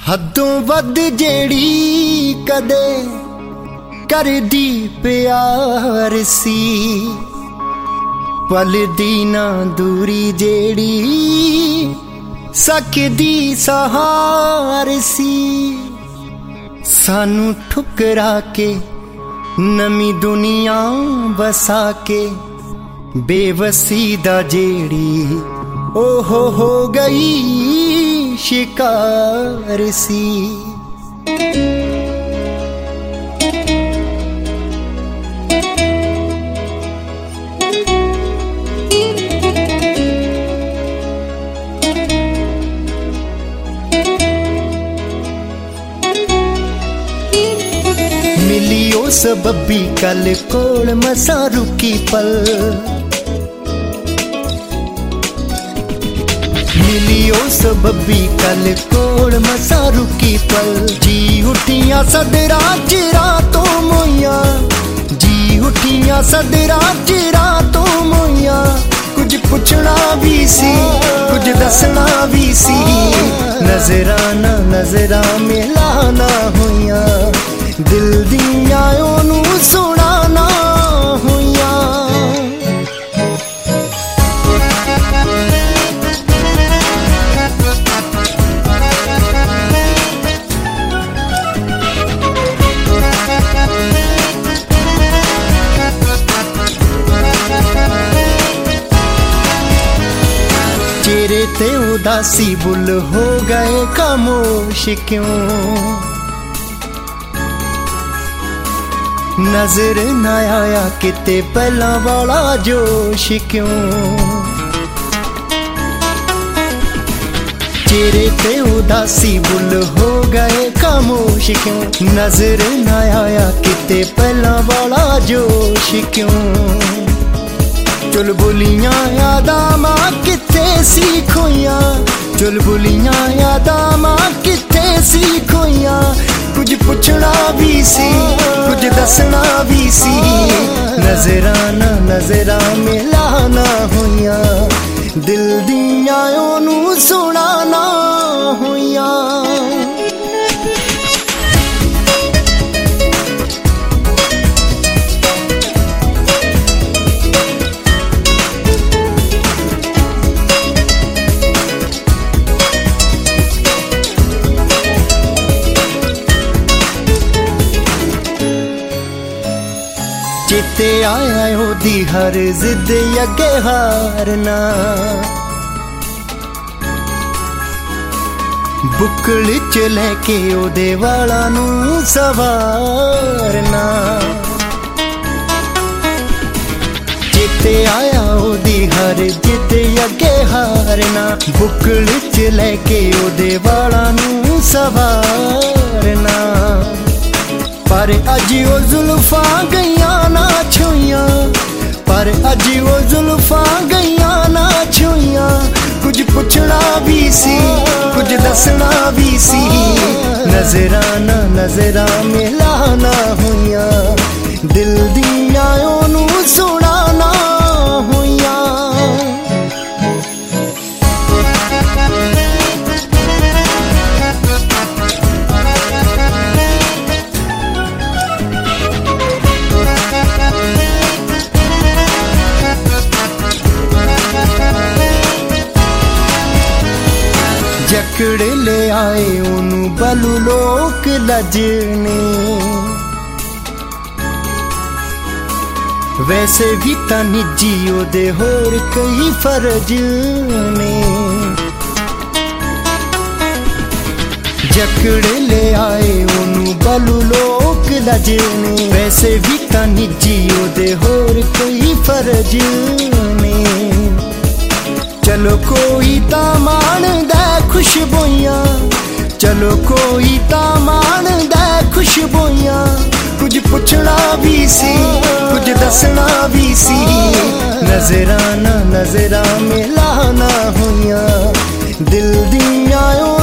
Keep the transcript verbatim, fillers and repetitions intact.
हदों वध जेड़ी कदे करदी प्यार सी, पलदी ना दूरी जेड़ी सकदी सहार सी। सानू ठुकरा के नमी दुनिया बसा के बेवसी दा जेड़ी ओहो हो गई शिकार सी। मिलियो सबबी कल कोल मसा रुकी पल, मिलियो सबबी कल कोल मसा रुकी पल। जी उठियां सदरा चिरा तो मोइया, जी उठियां सदरा चिरा तो मोइया। कुछ पुछना भी सी कुछ दसना भी सी, नजराना नजरा मिलाना होइया, दिल दियां ओनू सुनाना होइया। चेहरे ते उदासी बुल हो गए खामोश क्यों, नजर न आया किते पहला वाला जोश क्यों। चेहरे पे उदासी बुल हो गए खामोश क्यों, नजर न आया किते पहला वाला जोश क्यों। चुलबुलियां यादां मां किथे सी खोइयां, चुलबुलियां यादां मां किथे सी खोइयां। कुछ पुछना भी सी कुछ दसना भी सी, नजराना नजरा मिलाना होइया, दिल दियां ओनू सुनाना होइया। चेते आया ओदी हर जिद अगे हारना, बुकल च लैके ओदे वाला नू सवारना। चेते आया ओदी हर जिद अगे हारना, बुकल च लैके ओदे वाला नू सवारना। पर अज ओ जुल्फा गईयां ना छुइयां, पर अज ओ जुल्फा गईयां ना छुइयां। कुछ पुछना भी सी कुछ दसना भी सी, नजराना नजरा मिलाना होइया, दिल दियां ओनू सुनाना होइया। जकड़ ले आए ओनू बलू लोक लजने, वैसे भी तां निजी ओदे होर कई फर्ज ने। जकड़ ले आए ओनू बलू लोक लजने, वैसे भी तां निजी ओदे होर कई फर्ज ने। चलो कोई तां माणदा खुशबोइयां, चलो कोई तां माणदा खुशबोइयां। कुछ पुछना भी सी कुछ दसना भी सी, नजराना नजरा मिलाना होइया, दिल दियां